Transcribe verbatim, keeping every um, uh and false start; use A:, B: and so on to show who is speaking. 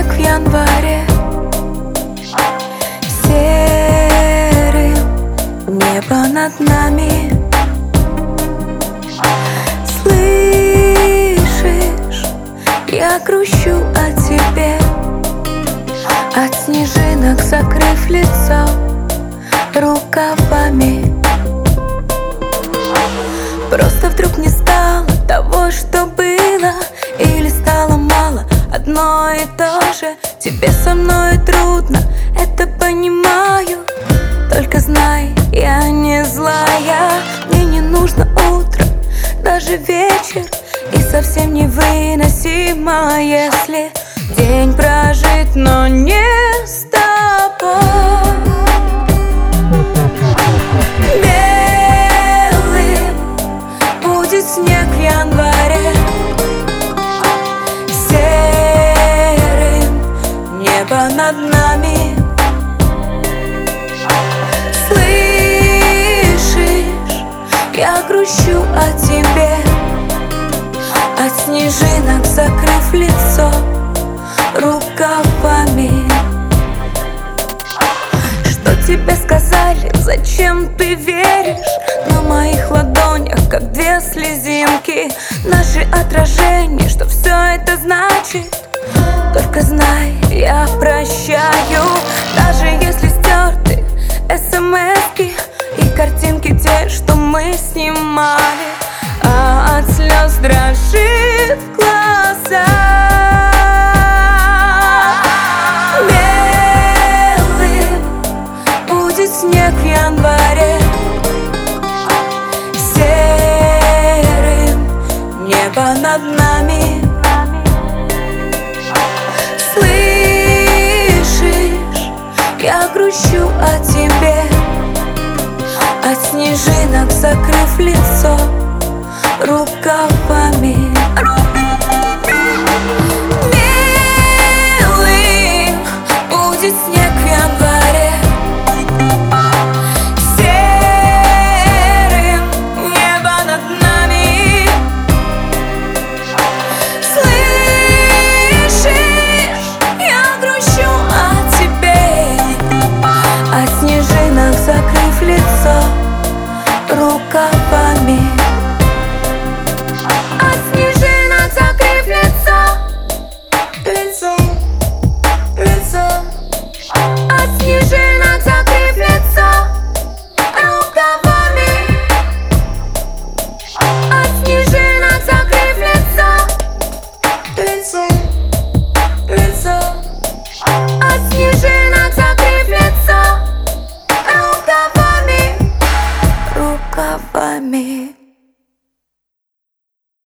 A: снег в январе. Серым небо над нами. Слышишь, я грущу о тебе, от снежинок закрыв лицо рукавами. Просто вдруг не стало того, что было, или стало мало одно и то же. Тебе со мной трудно, это понимаю. Только знай, я не злая. Мне не нужно утро, даже вечер, и совсем невыносимо, если день прожит, но не с тобой. Белым будет снег в январе. Серым небо над нами. Слышишь, я грущу о тебе, от снежинок закрыв лицо рукавами. Что тебе сказали, зачем ты веришь? На моих ладонях, как две слезинки, наши отражения, что все это значит? Только знай, я прощаю, даже если стерты смс-ки и картинки те, что мы снимали, а от слез дрожит в глаза. Белым будет снег в январе. Серым небо над нами. Слышишь, я грущу о тебе, от снежинок закрыв лицо рукавами.